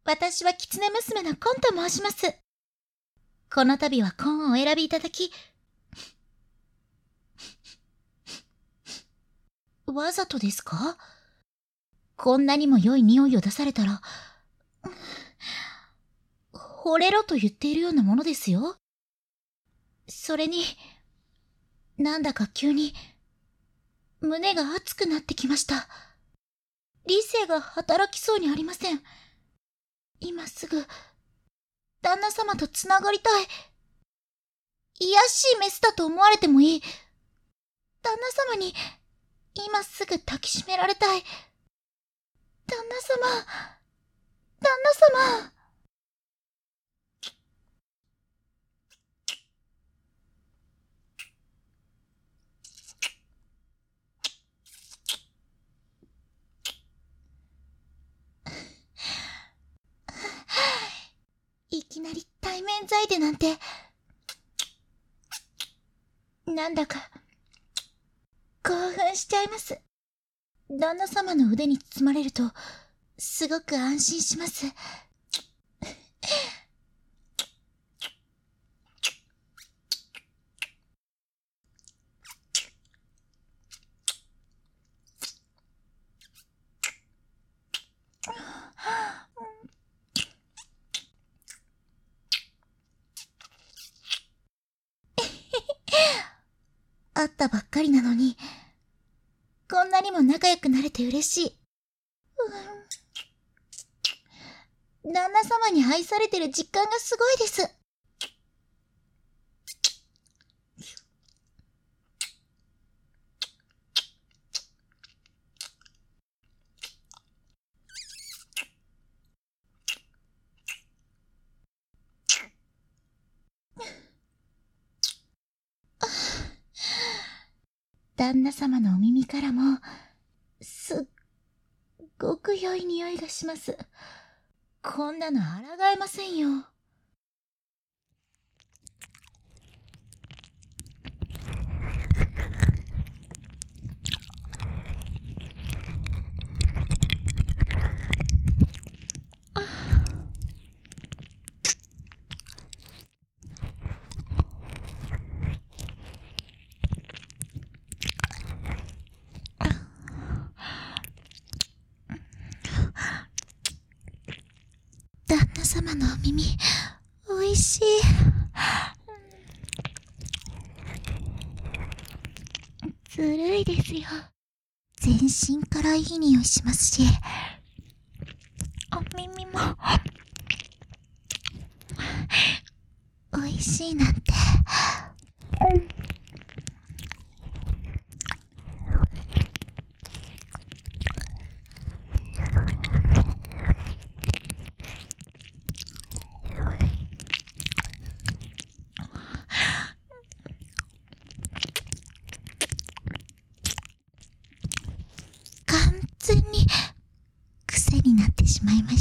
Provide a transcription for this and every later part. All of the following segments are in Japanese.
私は狐娘のコンと申します。この度はコンをお選びいただき、わざとですか？こんなにも良い匂いを出されたら、惚れろと言っているようなものですよ。それに、なんだか急に、胸が熱くなってきました。理性が働きそうにありません。今すぐ、旦那様とつながりたい。卑しいメスだと思われてもいい。旦那様に、今すぐ抱きしめられたい。旦那様、旦那様。いきなり対面罪でなんて、なんだか、興奮しちゃいます。旦那様の腕に包まれると、すごく安心します。会ったばっかりなのに、こんなにも仲良くなれて嬉しい。旦那様に愛されてる実感がすごいです。旦那様のお耳からも、すっごく良い匂いがします。こんなの抗えませんよ。旦那様のお耳、おいしい。ずるいですよ。全身からいい匂いしますし、お耳も、おいしいなんて。完全に癖になってしまいました。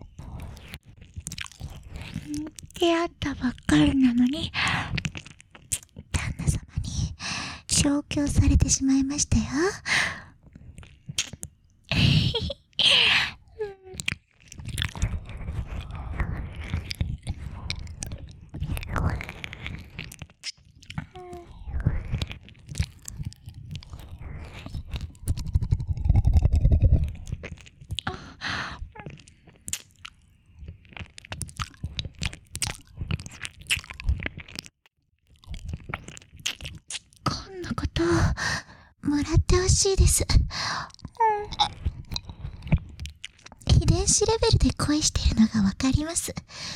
出会ったばっかりなのに、旦那様に調教されてしまいましたよ。今度こともらってほしいです。遺伝子レベルで恋してるのがわかります。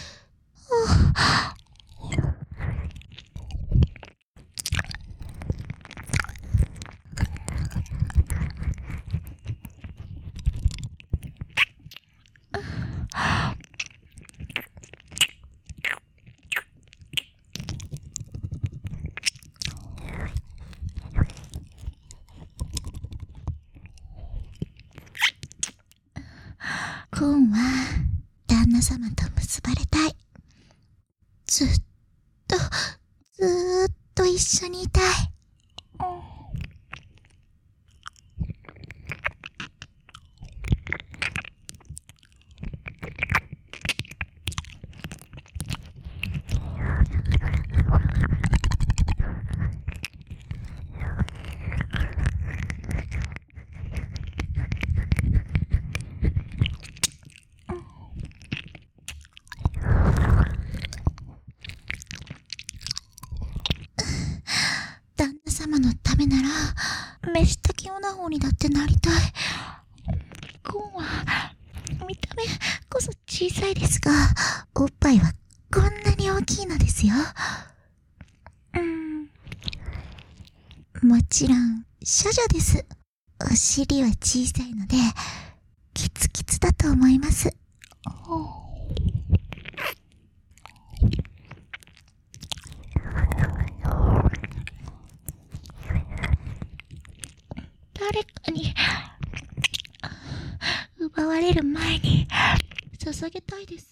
コンは旦那様と結ばれたい。ずっと一緒にいたい。 小さいですが、おっぱいはこんなに大きいのですよ。もちろん、処女です。お尻は小さいので、キツキツだと思います。誰かに奪われる前に捧げたいです。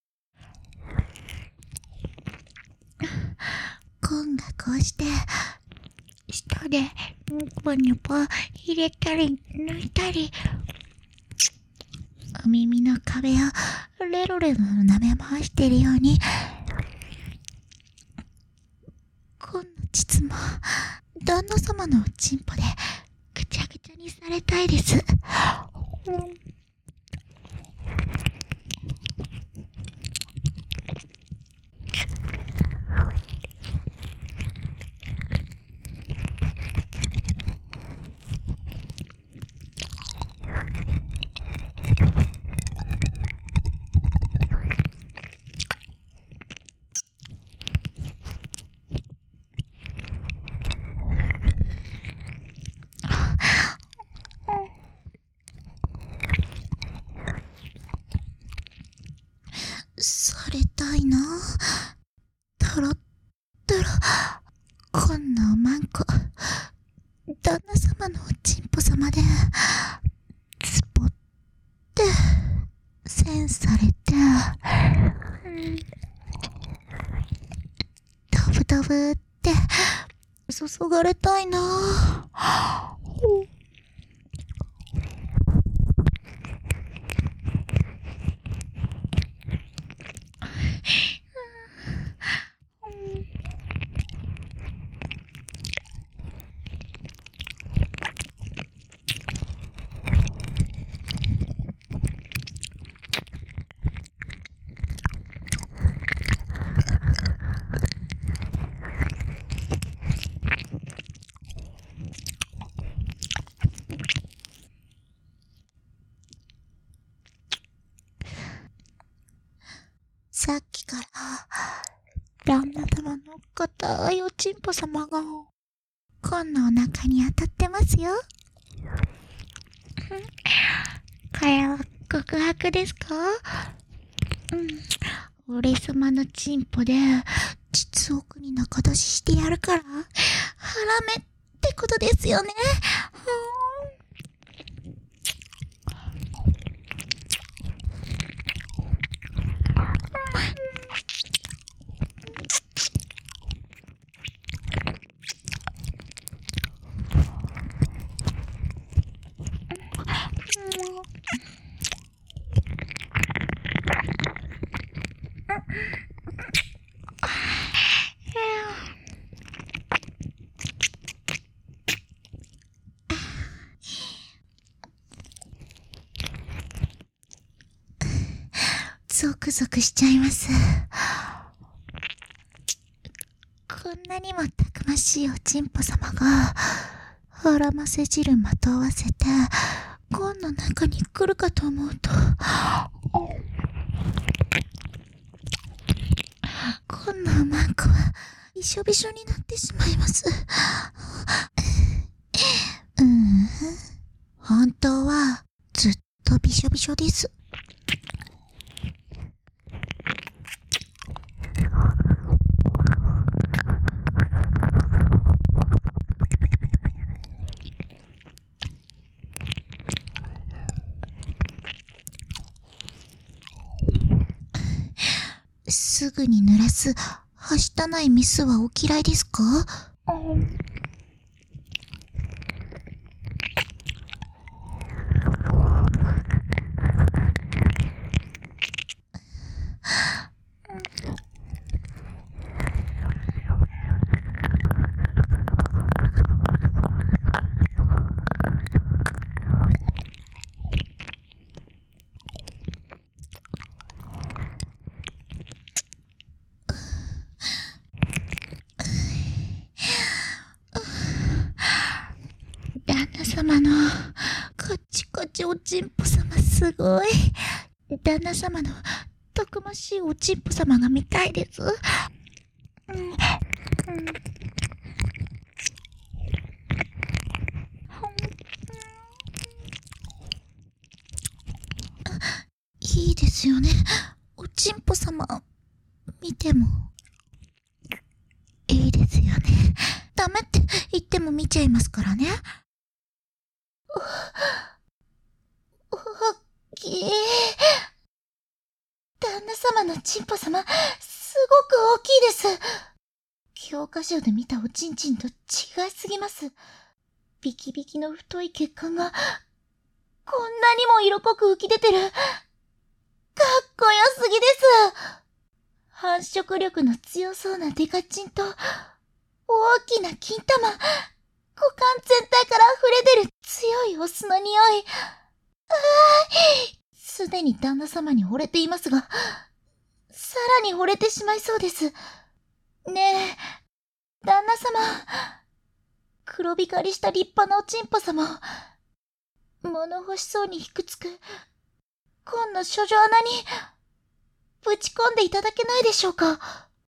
コンがこうして舌でニョポニョポ入れたり抜いたり、お耳の壁をレロレロ舐め回しているように、コンの膣も旦那様のおちんぽでぐちゃぐちゃにされたいです。されたいな。とろっとろ、こんなおまんこ、旦那様のおちんぽ様で、スポって栓されて、ダブダブって注がれたいな。さっきから旦那様の硬いおちんぽ様がコンのお腹に当たってますよ。これは告白ですか？俺様のチンポで膣奥に中出ししてやるからハラメってことですよね。ゾクゾクしちゃいます。こんなにもたくましいおちんぽ様が腹ませ汁まとわせてコンの中に来るかと思うと、コンのおまんこはびしょびしょになってしまいます。本当はずっとびしょびしょです。すぐに濡らすはしたないミスはお嫌いですか？旦那様のこっちこっちおちんぽ様すごい旦那様のたくましいおちんぽ様が見たいです。いいですよね。おちんぽ様、見ても。いいですよね。ダメって言っても見ちゃいますからね。おっきい。旦那様のちんぽ様、すごく大きいです。教科書で見たおちんちんと違いすぎます。ビキビキの太い血管が、こんなにも色濃く浮き出てる。かっこよすぎです。繁殖力の強そうなデカチンと、大きな金玉、股間全体から溢れ出る強いオスの匂い。すでに旦那様に惚れていますが、さらに惚れてしまいそうです。ねえ、旦那様、黒光りした立派なおちんぽ様、物欲しそうにひくつく、紺の処女穴に、ぶち込んでいただけないでしょうか。